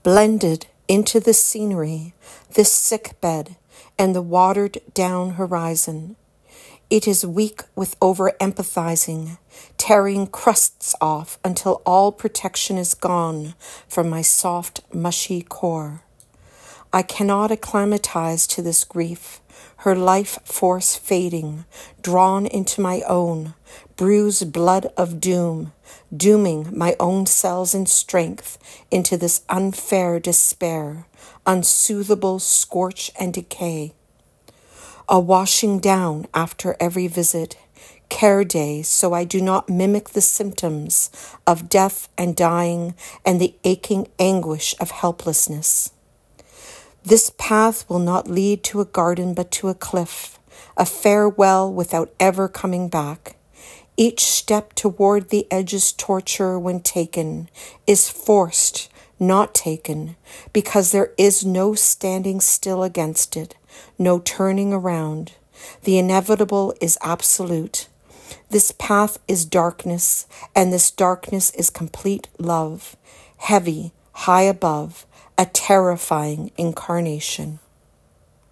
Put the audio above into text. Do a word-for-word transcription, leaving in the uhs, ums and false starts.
blended into the scenery, this sick bed, and the watered-down horizon. It is weak with over-empathizing, tearing crusts off until all protection is gone from my soft, mushy core. I cannot acclimatize to this grief, her life force fading, drawn into my own, bruised blood of doom, dooming my own cells and strength into this unfair despair, unsoothable scorch and decay. A washing down after every visit, care day, so I do not mimic the symptoms of death and dying and the aching anguish of helplessness. This path will not lead to a garden but to a cliff, a farewell without ever coming back. Each step toward the edge's torture when taken is forced, not taken, because there is no standing still against it, no turning around. The inevitable is absolute. This path is darkness, and this darkness is complete love, heavy, high above, a terrifying incarnation.